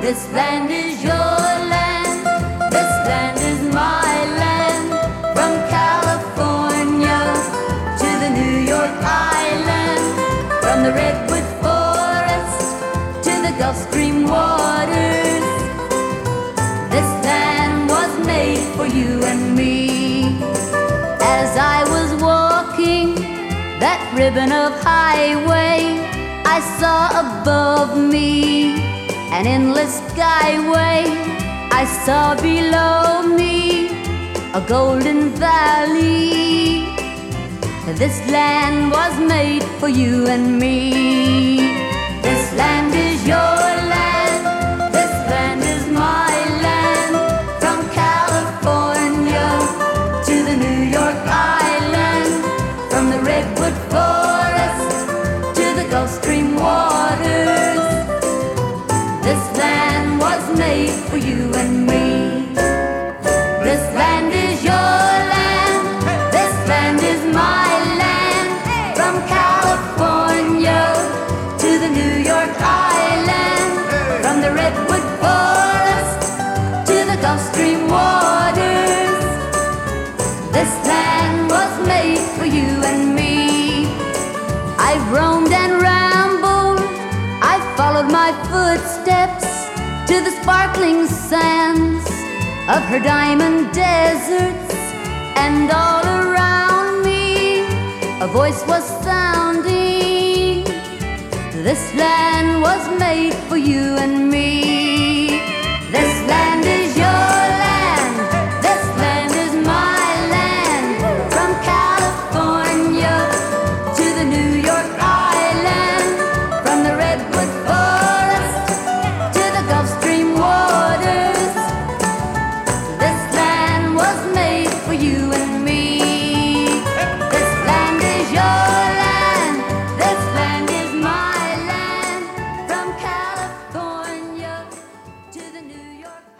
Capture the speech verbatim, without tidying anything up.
This land is your land, this land is my land. From California to the New York Island, from the Redwood Forest to the Gulf Stream waters. This land was made for you and me. As I was walking that ribbon of highway, I saw above me an endless skyway. I saw below me a golden valley. This land was made for you and me. This land is your land, this land is my land. From California to the New York Island, from the Redwood Forest to the Gulf Stream waters. This land was made for you and me. This land is your land, this land is my land. From California to the New York Island, from the Redwood Forest to the Gulf Stream waters. This land was made for you and me. I've roamed and rambled, I've followed my footsteps to the sparkling sands of her diamond deserts. And all around me a voice was sounding. This land was made for you and me. This land is your land, this land is my land. From California to the New York Island, from the Redwood Forest to the Gulf Stream waters. This land was made for you and me. This land is your land, this land is my land. From California to the New York